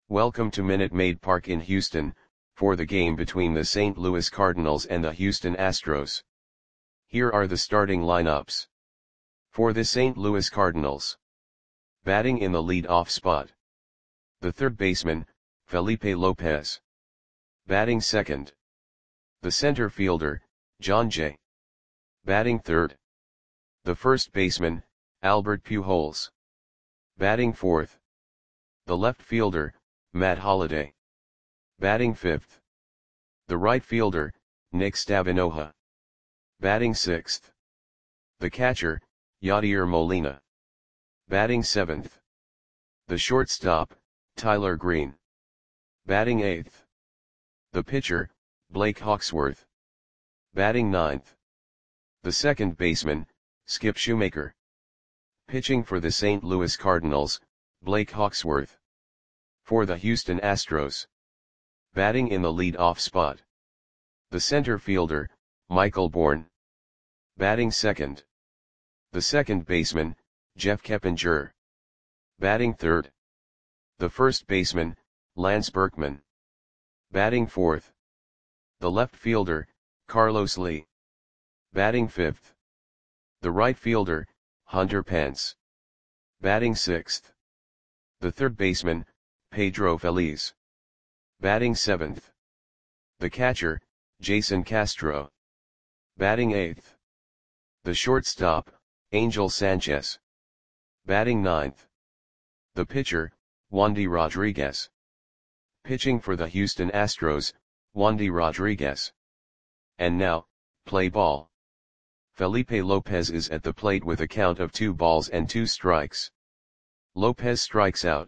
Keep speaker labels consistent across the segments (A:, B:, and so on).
A: Welcome to Minute Maid Park in Houston, for the game between the St. Louis Cardinals and the Houston Astros. Here are the starting lineups. For the St. Louis Cardinals. Batting in the lead-off spot. The third baseman, Felipe Lopez. Batting second. The center fielder, Jon Jay. Batting third. The first baseman, Albert Pujols. Batting fourth. The left fielder, Matt Holliday. Batting fifth. The right fielder, Nick Stavinoha. Batting sixth. The catcher, Yadier Molina. Batting seventh. The shortstop, Tyler Green. Batting eighth. The pitcher, Blake Hawksworth. Batting ninth. The second baseman, Skip Schumaker. Pitching for the St. Louis Cardinals, Blake Hawksworth. For the Houston Astros. Batting in the lead-off spot. The center fielder, Michael Bourn. Batting second. The second baseman, Jeff Keppinger. Batting third. The first baseman, Lance Berkman. Batting fourth. The left fielder, Carlos Lee. Batting fifth. The right fielder, Hunter Pence. Batting sixth. The third baseman, Pedro Feliz. Batting seventh. The catcher, Jason Castro. Batting eighth. The shortstop, Angel Sanchez. Batting ninth. The pitcher, Wandy Rodriguez. Pitching for the Houston Astros, Wandy Rodriguez. And now, play ball. Felipe Lopez is at the plate with a count of 2 balls and 2 strikes. Lopez strikes out.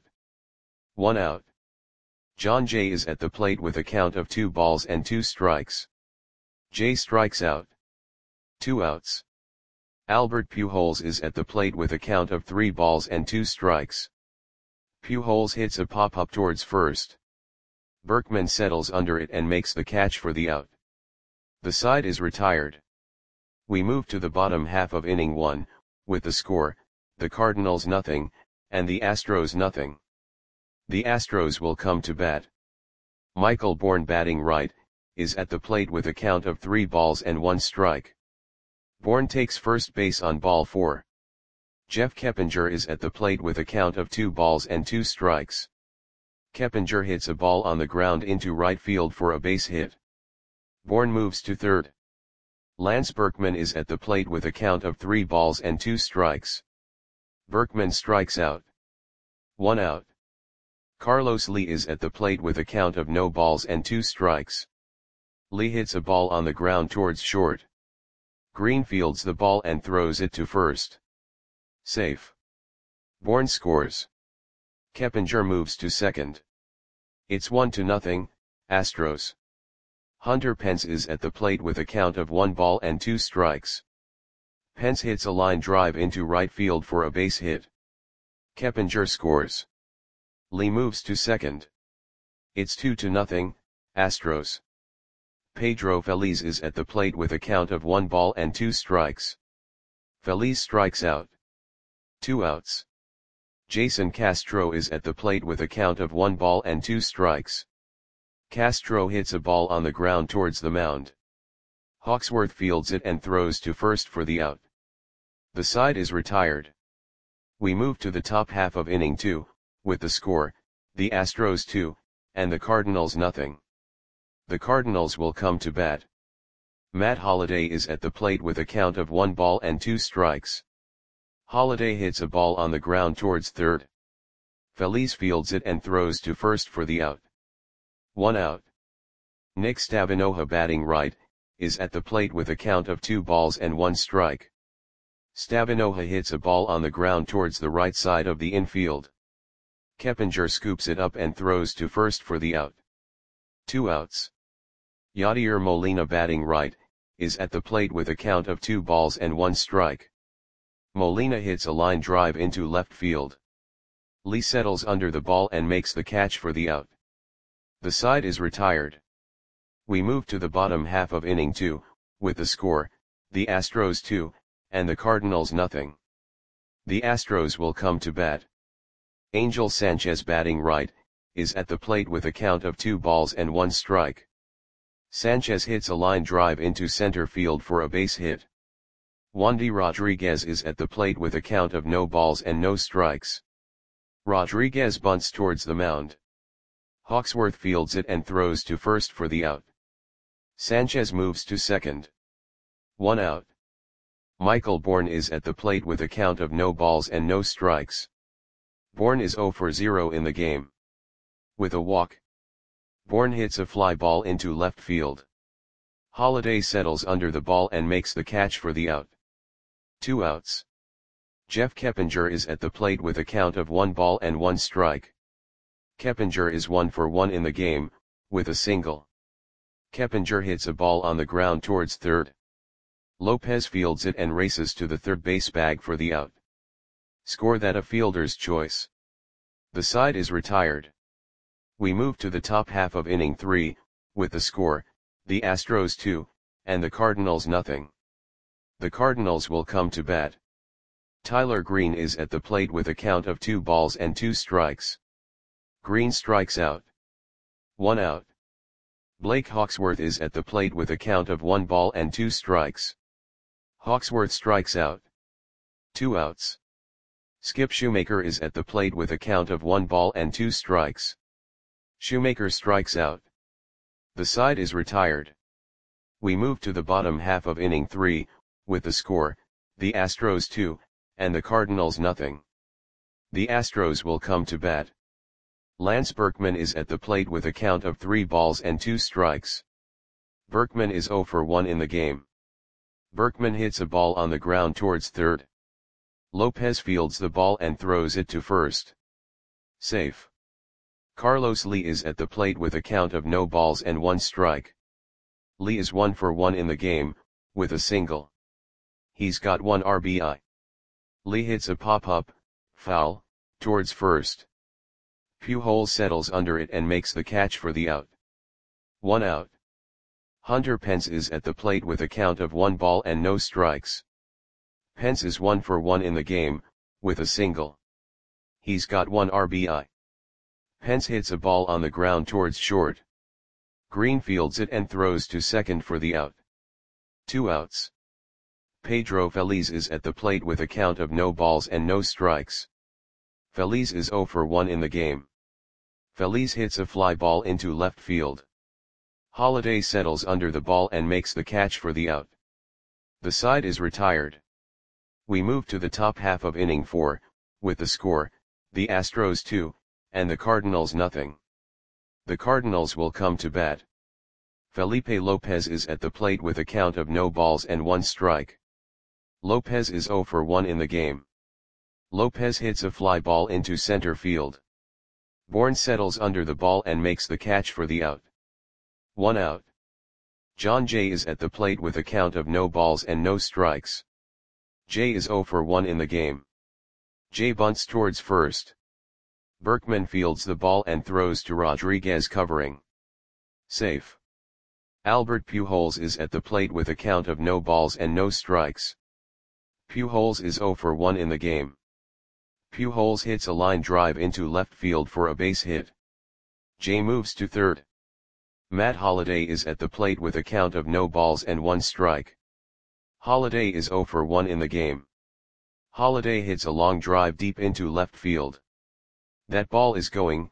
A: 1 out. Jon Jay is at the plate with a count of 2 balls and 2 strikes. Jay strikes out. 2 outs. Albert Pujols is at the plate with a count of 3 balls and 2 strikes. Pujols hits a pop-up towards first. Berkman settles under it and makes the catch for the out. The side is retired. We move to the bottom half of inning 1, with the score, the Cardinals 0, and the Astros 0. The Astros will come to bat. Michael Bourn, batting right, is at the plate with a count of 3 balls and 1 strike. Bourn takes first base on ball 4. Jeff Keppinger is at the plate with a count of 2 balls and 2 strikes. Keppinger hits a ball on the ground into right field for a base hit. Bourn moves to third. Lance Berkman is at the plate with a count of 3 balls and 2 strikes. Berkman strikes out. 1 out. Carlos Lee is at the plate with a count of no balls and 2 strikes. Lee hits a ball on the ground towards short. Green fields the ball and throws it to first. Safe. Bourn scores. Keppinger moves to second. It's 1-0, Astros. Hunter Pence is at the plate with a count of 1 ball and 2 strikes. Pence hits a line drive into right field for a base hit. Keppinger scores. Lee moves to second. It's 2-0, Astros. Pedro Feliz is at the plate with a count of 1 ball and 2 strikes. Feliz strikes out. 2 outs. Jason Castro is at the plate with a count of 1 ball and 2 strikes. Castro hits a ball on the ground towards the mound. Hawksworth fields it and throws to first for the out. The side is retired. We move to the top half of inning 2, with the score, the Astros 2, and the Cardinals 0. The Cardinals will come to bat. Matt Holliday is at the plate with a count of 1 ball and 2 strikes. Holliday hits a ball on the ground towards third. Feliz fields it and throws to first for the out. 1 out. Nick Stavinoha, batting right, is at the plate with a count of 2 balls and 1 strike. Stavinoha hits a ball on the ground towards the right side of the infield. Keppinger scoops it up and throws to first for the out. 2 outs. Yadier Molina, batting right, is at the plate with a count of 2 balls and 1 strike. Molina hits a line drive into left field. Lee settles under the ball and makes the catch for the out. The side is retired. We move to the bottom half of inning 2, with the score, the Astros 2, and the Cardinals 0. The Astros will come to bat. Angel Sanchez, batting right, is at the plate with a count of 2 balls and 1 strike. Sanchez hits a line drive into center field for a base hit. Wandy Rodriguez is at the plate with a count of no balls and no strikes. Rodriguez bunts towards the mound. Hawksworth fields it and throws to first for the out. Sanchez moves to second. 1 out. Michael Bourne is at the plate with a count of no balls and no strikes. Bourne is 0 for 0 in the game. With a walk, Bourne hits a fly ball into left field. Holliday settles under the ball and makes the catch for the out. 2 outs. Jeff Keppinger is at the plate with a count of 1 ball and 1 strike. Keppinger is 1 for 1 in the game, with a single. Keppinger hits a ball on the ground towards third. Lopez fields it and races to the third base bag for the out. Score that a fielder's choice. The side is retired. We move to the top half of inning 3, with the score, the Astros 2, and the Cardinals nothing. The Cardinals will come to bat. Tyler Green is at the plate with a count of 2 balls and 2 strikes. Green strikes out. 1 out. Blake Hawksworth is at the plate with a count of 1 ball and 2 strikes. Hawksworth strikes out. 2 outs. Skip Shoemaker is at the plate with a count of 1 ball and 2 strikes. Shoemaker strikes out. The side is retired. We move to the bottom half of inning 3, with the score, the Astros 2, and the Cardinals nothing. The Astros will come to bat. Lance Berkman is at the plate with a count of 3 balls and 2 strikes. Berkman is 0 for 1 in the game. Berkman hits a ball on the ground towards third. Lopez fields the ball and throws it to first. Safe. Carlos Lee is at the plate with a count of no balls and 1 strike. Lee is 1 for 1 in the game, with a single. He's got 1 RBI. Lee hits a pop-up, foul, towards first. Pujols settles under it and makes the catch for the out. 1 out. Hunter Pence is at the plate with a count of 1 ball and no strikes. Pence is 1 for 1 in the game, with a single. He's got 1 RBI. Pence hits a ball on the ground towards short. Green fields it and throws to second for the out. 2 outs. Pedro Feliz is at the plate with a count of no balls and no strikes. Feliz is 0 for 1 in the game. Feliz hits a fly ball into left field. Holliday settles under the ball and makes the catch for the out. The side is retired. We move to the top half of inning 4, with the score, the Astros 2, and the Cardinals nothing. The Cardinals will come to bat. Felipe Lopez is at the plate with a count of no balls and 1 strike. Lopez is 0 for 1 in the game. Lopez hits a fly ball into center field. Bourne settles under the ball and makes the catch for the out. 1 out. John Jay is at the plate with a count of no balls and no strikes. Jay is 0 for 1 in the game. Jay bunts towards first. Berkman fields the ball and throws to Rodriguez covering. Safe. Albert Pujols is at the plate with a count of no balls and no strikes. Pujols is 0 for 1 in the game. Pujols hits a line drive into left field for a base hit. Jay moves to third. Matt Holliday is at the plate with a count of no balls and 1 strike. Holliday is 0 for 1 in the game. Holliday hits a long drive deep into left field. That ball is gone.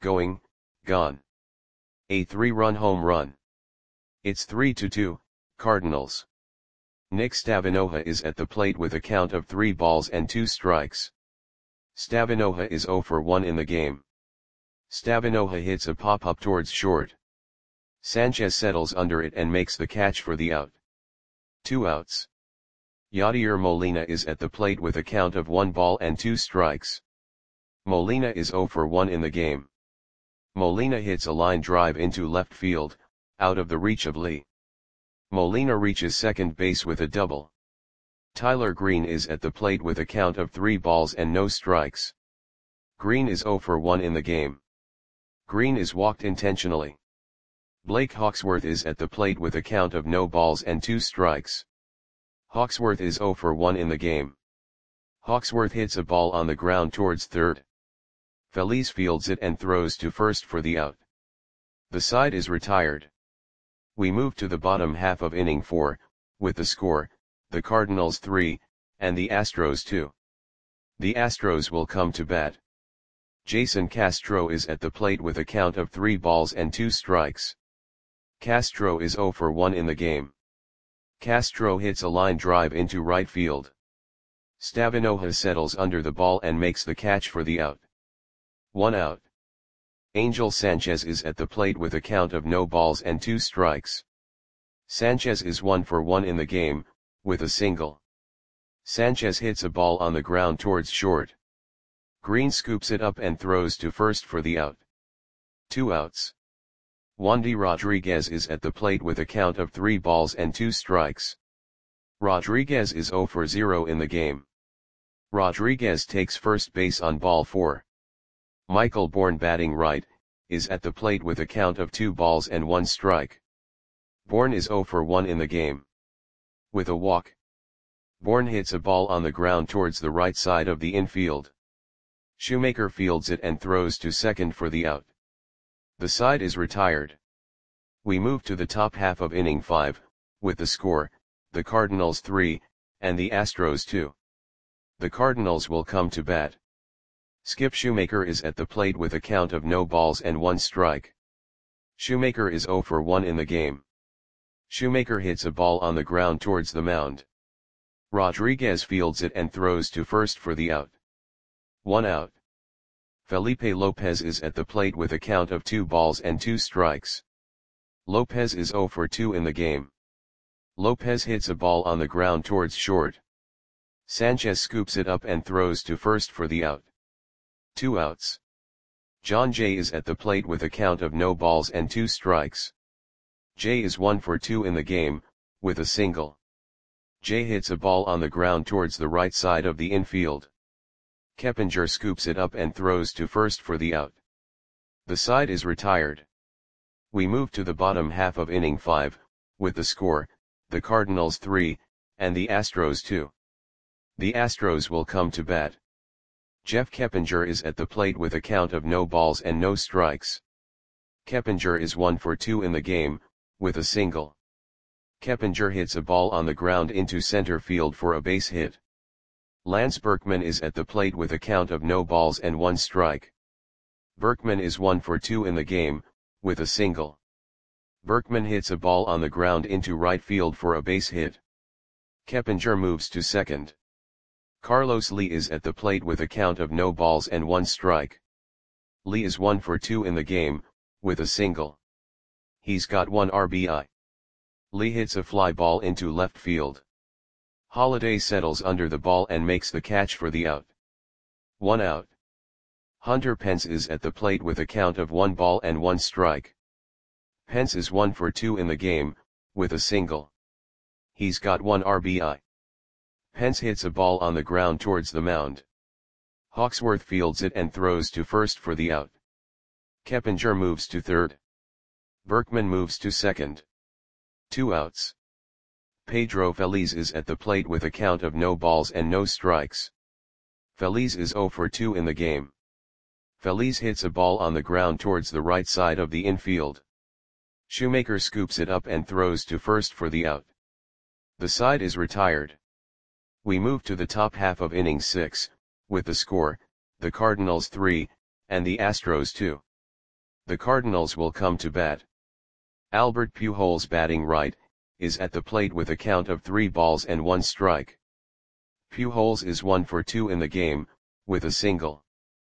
A: A 3-run home run. It's 3-2, Cardinals. Nick Stavinoha is at the plate with a count of 3 balls and 2 strikes. Stavinoha is 0 for 1 in the game. Stavinoha hits a pop-up towards short. Sanchez settles under it and makes the catch for the out. 2 outs. Yadier Molina is at the plate with a count of 1 ball and 2 strikes. Molina is 0 for 1 in the game. Molina hits a line drive into left field, out of the reach of Lee. Molina reaches second base with a double. Tyler Green is at the plate with a count of 3 balls and no strikes. Green is 0 for 1 in the game. Green is walked intentionally. Blake Hawksworth is at the plate with a count of no balls and 2 strikes. Hawksworth is 0 for 1 in the game. Hawksworth hits a ball on the ground towards third. Feliz fields it and throws to first for the out. The side is retired. We move to the bottom half of inning 4, with the score, the Cardinals 3, and the Astros 2. The Astros will come to bat. Jason Castro is at the plate with a count of 3 balls and 2 strikes. Castro is 0 for 1 in the game. Castro hits a line drive into right field. Stavinoha settles under the ball and makes the catch for the out. 1 out. Angel Sanchez is at the plate with a count of no balls and 2 strikes. Sanchez is 1 for 1 in the game, with a single. Sanchez hits a ball on the ground towards short. Green scoops it up and throws to first for the out. 2 outs. Wandy Rodriguez is at the plate with a count of 3 balls and 2 strikes. Rodriguez is 0 for 0 in the game. Rodriguez takes first base on ball 4. Michael Bourne, batting right, is at the plate with a count of 2 balls and 1 strike. Bourne is 0 for 1 in the game. With a walk, Bourne hits a ball on the ground towards the right side of the infield. Shoemaker fields it and throws to second for the out. The side is retired. We move to the top half of inning 5, with the score, the Cardinals 3, and the Astros 2. The Cardinals will come to bat. Skip Shoemaker is at the plate with a count of no balls and 1 strike. Shoemaker is 0 for 1 in the game. Shoemaker hits a ball on the ground towards the mound. Rodriguez fields it and throws to first for the out. 1 out. Felipe Lopez is at the plate with a count of 2 balls and 2 strikes. Lopez is 0 for 2 in the game. Lopez hits a ball on the ground towards short. Sanchez scoops it up and throws to first for the out. 2 outs. John Jay is at the plate with a count of no balls and 2 strikes. Jay is 1 for 2 in the game, with a single. Jay hits a ball on the ground towards the right side of the infield. Keppinger scoops it up and throws to first for the out. The side is retired. We move to the bottom half of inning 5, with the score, the Cardinals 3, and the Astros 2. The Astros will come to bat. Jeff Keppinger is at the plate with a count of no balls and no strikes. Keppinger is 1 for 2 in the game, with a single. Keppinger hits a ball on the ground into center field for a base hit. Lance Berkman is at the plate with a count of no balls and 1 strike. Berkman is 1 for 2 in the game, with a single. Berkman hits a ball on the ground into right field for a base hit. Keppinger moves to second. Carlos Lee is at the plate with a count of no balls and 1 strike. Lee is 1 for 2 in the game, with a single. He's got 1 RBI. Lee hits a fly ball into left field. Holiday settles under the ball and makes the catch for the out. 1 out. Hunter Pence is at the plate with a count of 1 ball and 1 strike. Pence is 1 for 2 in the game, with a single. He's got 1 RBI. Pence hits a ball on the ground towards the mound. Hawksworth fields it and throws to first for the out. Keppinger moves to third. Berkman moves to second. 2 outs. Pedro Feliz is at the plate with a count of no balls and no strikes. Feliz is 0 for 2 in the game. Feliz hits a ball on the ground towards the right side of the infield. Shoemaker scoops it up and throws to first for the out. The side is retired. We move to the top half of inning 6, with the score, the Cardinals 3, and the Astros 2. The Cardinals will come to bat. Albert Pujols, batting right, is at the plate with a count of 3 balls and 1 strike. Pujols is 1 for 2 in the game, with a single.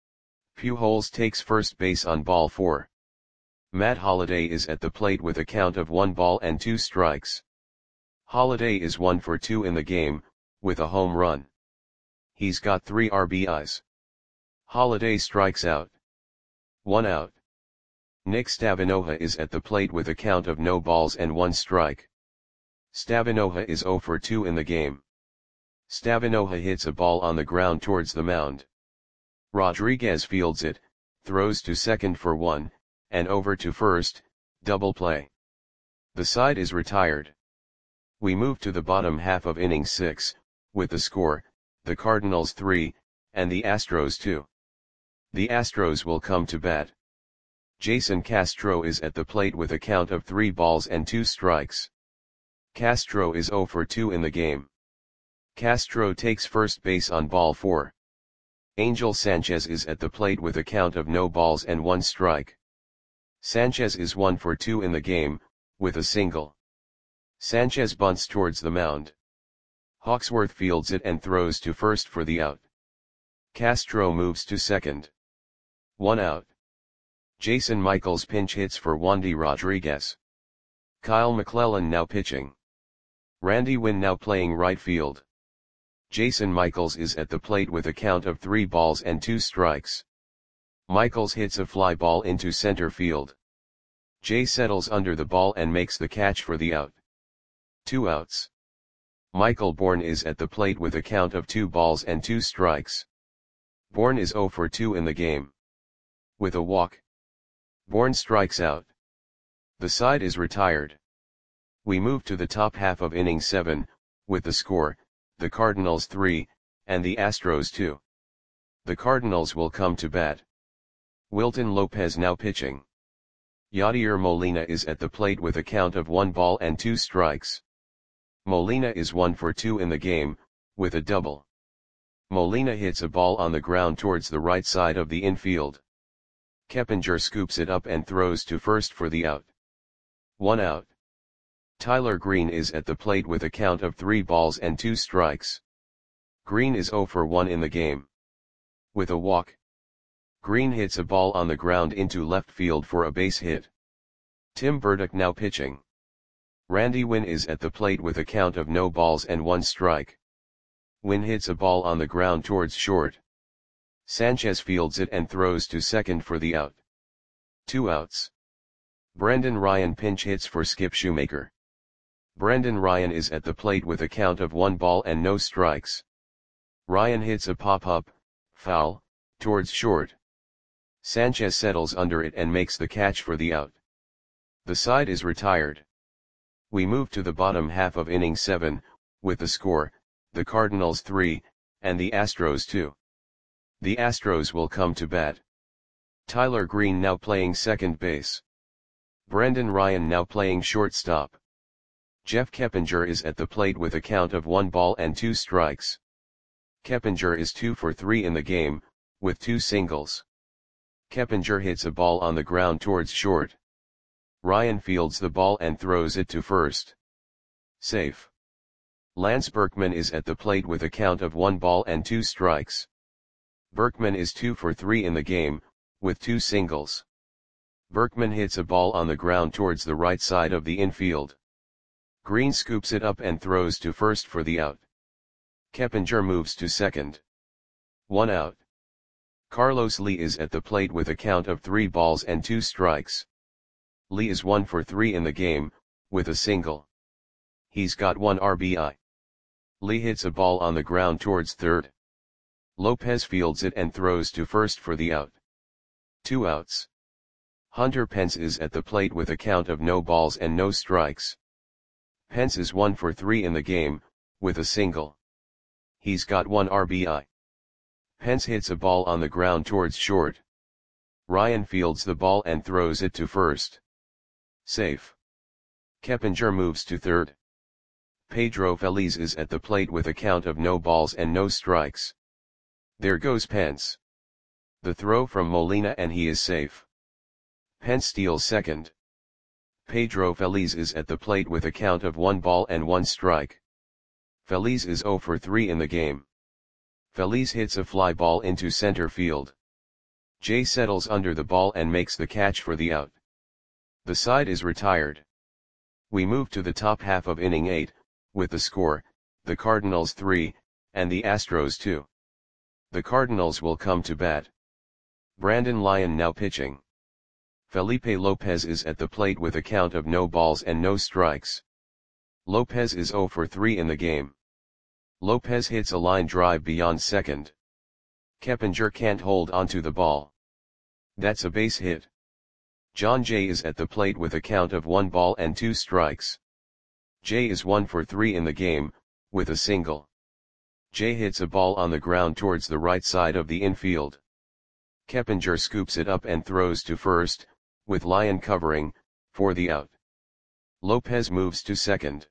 A: Pujols takes first base on ball 4. Matt Holliday is at the plate with a count of 1 ball and 2 strikes. Holliday is 1 for 2 in the game, with a home run. He's got 3 RBIs. Holliday strikes out. 1 out. Nick Stavinoha is at the plate with a count of no balls and 1 strike. Stavinoha is 0 for 2 in the game. Stavinoha hits a ball on the ground towards the mound. Rodriguez fields it, throws to second for 1, and over to first, double play. The side is retired. We move to the bottom half of inning 6, with the score, the Cardinals 3, and the Astros 2. The Astros will come to bat. Jason Castro is at the plate with a count of 3 balls and 2 strikes. Castro is 0 for 2 in the game. Castro takes first base on ball 4. Angel Sanchez is at the plate with a count of no balls and 1 strike. Sanchez is 1 for 2 in the game, with a single. Sanchez bunts towards the mound. Hawksworth fields it and throws to first for the out. Castro moves to second. 1 out. Jason Michaels pinch hits for Wandy Rodriguez. Kyle McClellan now pitching. Randy Winn now playing right field. Jason Michaels is at the plate with a count of 3 balls and 2 strikes. Michaels hits a fly ball into center field. Jay settles under the ball and makes the catch for the out. 2 outs. Michael Bourne is at the plate with a count of 2 balls and 2 strikes. Bourne is 0 for 2 in the game. With a walk, Bourne strikes out. The side is retired. We move to the top half of inning 7, with the score, the Cardinals 3, and the Astros 2. The Cardinals will come to bat. Wilton Lopez now pitching. Yadier Molina is at the plate with a count of 1 ball and 2 strikes. Molina is 1 for 2 in the game, with a double. Molina hits a ball on the ground towards the right side of the infield. Keppinger scoops it up and throws to first for the out. 1 out. Tyler Green is at the plate with a count of 3 balls and 2 strikes. Green is 0 for 1 in the game. With a walk, Green hits a ball on the ground into left field for a base hit. Tim Burdick now pitching. Randy Winn is at the plate with a count of no balls and 1 strike. Winn hits a ball on the ground towards short. Sanchez fields it and throws to second for the out. 2 outs. Brendan Ryan pinch hits for Skip Shoemaker. Brendan Ryan is at the plate with a count of 1 ball and no strikes. Ryan hits a pop-up, foul, towards short. Sanchez settles under it and makes the catch for the out. The side is retired. We move to the bottom half of inning 7, with the score, the Cardinals 3, and the Astros 2. The Astros will come to bat. Tyler Green now playing second base. Brendan Ryan now playing shortstop. Jeff Keppinger is at the plate with a count of 1 ball and 2 strikes. Keppinger is 2 for 3 in the game, with 2 singles. Keppinger hits a ball on the ground towards short. Ryan fields the ball and throws it to first. Safe. Lance Berkman is at the plate with a count of 1 ball and 2 strikes. Berkman is 2 for 3 in the game, with 2 singles. Berkman hits a ball on the ground towards the right side of the infield. Green scoops it up and throws to first for the out. Keppinger moves to second. 1 out. Carlos Lee is at the plate with a count of 3 balls and 2 strikes. Lee is 1 for 3 in the game, with a single. He's got 1 RBI. Lee hits a ball on the ground towards third. Lopez fields it and throws to first for the out. 2 outs. Hunter Pence is at the plate with a count of no balls and no strikes. Pence is 1 for 3 in the game, with a single. He's got 1 RBI. Pence hits a ball on the ground towards short. Ryan fields the ball and throws it to first. Safe. Keppinger moves to third. Pedro Feliz is at the plate with a count of no balls and no strikes. There goes Pence. The throw from Molina and he is safe. Pence steals second. Pedro Feliz is at the plate with a count of 1 ball and 1 strike. Feliz is 0 for 3 in the game. Feliz hits a fly ball into center field. Jay settles under the ball and makes the catch for the out. The side is retired. We move to the top half of inning 8, with the score, the Cardinals 3, and the Astros 2. The Cardinals will come to bat. Brandon Lyon now pitching. Felipe Lopez is at the plate with a count of no balls and no strikes. Lopez is 0 for 3 in the game. Lopez hits a line drive beyond second. Keppinger can't hold onto the ball. That's a base hit. John Jay is at the plate with a count of 1 ball and 2 strikes. Jay is 1 for 3 in the game, with a single. Jay hits a ball on the ground towards the right side of the infield. Keppinger scoops it up and throws to first, with Lyon covering, for the out. Lopez moves to second.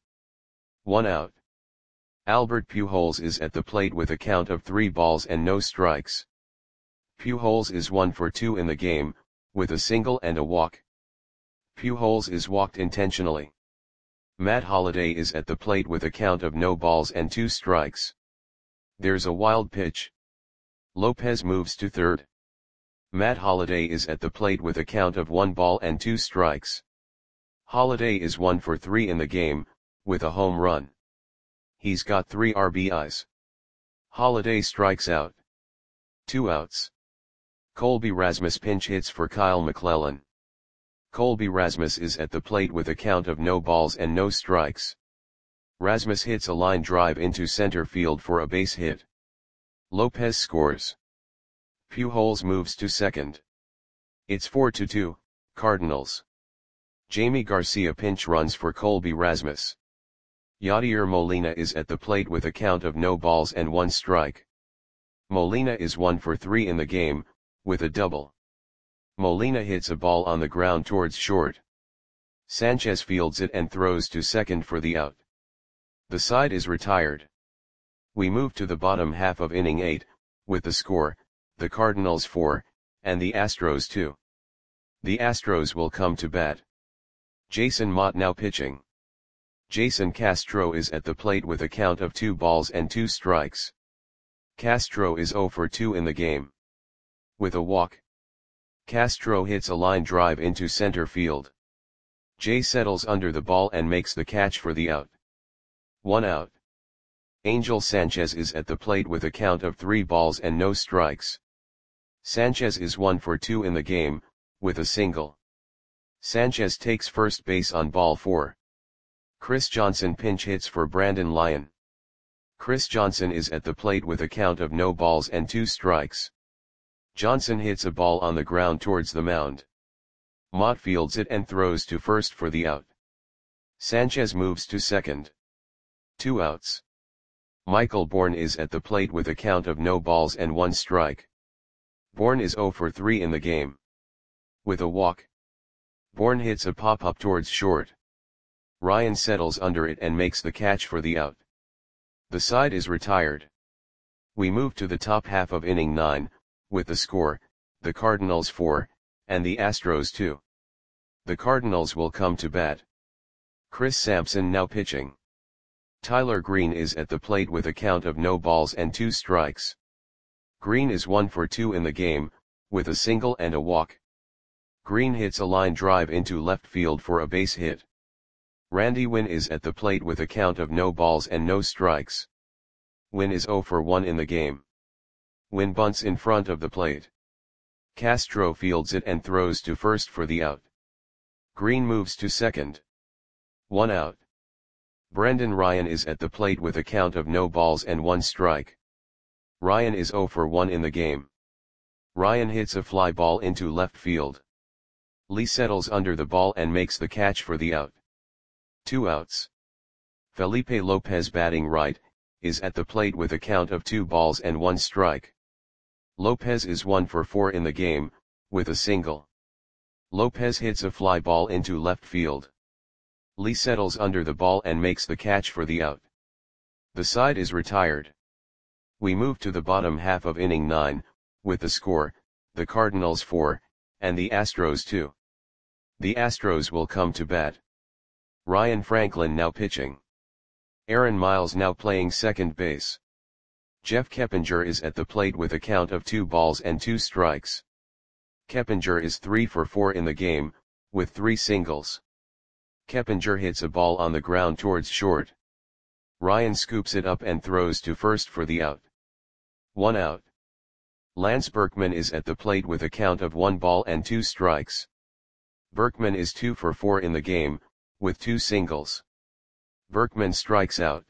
A: 1 out. Albert Pujols is at the plate with a count of 3 balls and no strikes. Pujols is 1 for 2 in the game, with a single and a walk. Pujols is walked intentionally. Matt Holliday is at the plate with a count of no balls and 2 strikes. There's a wild pitch. Lopez moves to third. Matt Holliday is at the plate with a count of 1 ball and 2 strikes. Holliday is 1 for 3 in the game, with a home run. He's got 3 RBIs. Holliday strikes out. 2 outs. Colby Rasmus pinch hits for Kyle McClellan. Colby Rasmus is at the plate with a count of no balls and no strikes. Rasmus hits a line drive into center field for a base hit. Lopez scores. Pujols moves to second. It's 4-2, Cardinals. Jamie Garcia pinch runs for Colby Rasmus. Yadier Molina is at the plate with a count of no balls and 1 strike. Molina is 1 for 3 in the game, with a double. Molina hits a ball on the ground towards short. Sanchez fields it and throws to second for the out. The side is retired. We move to the bottom half of inning 8, with the score, the Cardinals 4, and the Astros 2. The Astros will come to bat. Jason Motte now pitching. Jason Castro is at the plate with a count of 2 balls and 2 strikes. Castro is 0 for 2 in the game. With a walk. Castro hits a line drive into center field. Jay settles under the ball and makes the catch for the out. 1 out. Angel Sanchez is at the plate with a count of 3 balls and no strikes. Sanchez is 1 for 2 in the game, with a single. Sanchez takes first base on ball 4. Chris Johnson pinch hits for Brandon Lyon. Chris Johnson is at the plate with a count of no balls and 2 strikes. Johnson hits a ball on the ground towards the mound. Motte fields it and throws to first for the out. Sanchez moves to second. 2 outs. Michael Bourne is at the plate with a count of no balls and 1 strike. Bourne is 0 for 3 in the game. With a walk. Bourne hits a pop-up towards short. Ryan settles under it and makes the catch for the out. The side is retired. We move to the top half of inning 9, with the score, the Cardinals 4, and the Astros 2. The Cardinals will come to bat. Chris Sampson now pitching. Tyler Green is at the plate with a count of no balls and 2 strikes. Green is 1 for 2 in the game, with a single and a walk. Green hits a line drive into left field for a base hit. Randy Winn is at the plate with a count of no balls and no strikes. Winn is 0 for 1 in the game. Winn bunts in front of the plate. Castro fields it and throws to first for the out. Green moves to second. 1 out. Brendan Ryan is at the plate with a count of no balls and 1 strike. Ryan is 0 for 1 in the game. Ryan hits a fly ball into left field. Lee settles under the ball and makes the catch for the out. 2 outs. Felipe Lopez batting right, is at the plate with a count of 2 balls and 1 strike. Lopez is 1 for 4 in the game, with a single. Lopez hits a fly ball into left field. Lee settles under the ball and makes the catch for the out. The side is retired. We move to the bottom half of inning 9, with the score, the Cardinals 4, and the Astros 2. The Astros will come to bat. Ryan Franklin now pitching. Aaron Miles now playing second base. Jeff Keppinger is at the plate with a count of 2 balls and 2 strikes. Keppinger is 3 for 4 in the game, with 3 singles. Keppinger hits a ball on the ground towards short. Ryan scoops it up and throws to first for the out. 1 out. Lance Berkman is at the plate with a count of 1 ball and 2 strikes. Berkman is 2 for 4 in the game, with 2 singles. Berkman strikes out.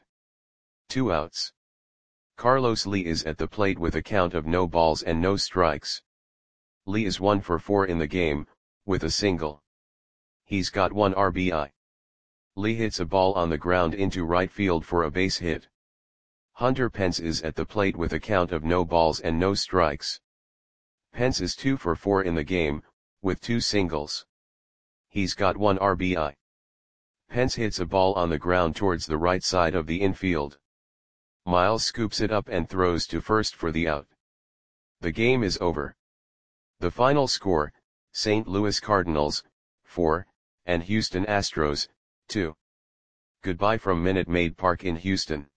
A: 2 outs. Carlos Lee is at the plate with a count of no balls and no strikes. Lee is 1 for 4 in the game, with a single. He's got 1 RBI. Lee hits a ball on the ground into right field for a base hit. Hunter Pence is at the plate with a count of no balls and no strikes. Pence is 2 for 4 in the game, with 2 singles. He's got 1 RBI. Pence hits a ball on the ground towards the right side of the infield. Miles scoops it up and throws to first for the out. The game is over. The final score, St. Louis Cardinals, 4, and Houston Astros, 2. Goodbye from Minute Maid Park in Houston.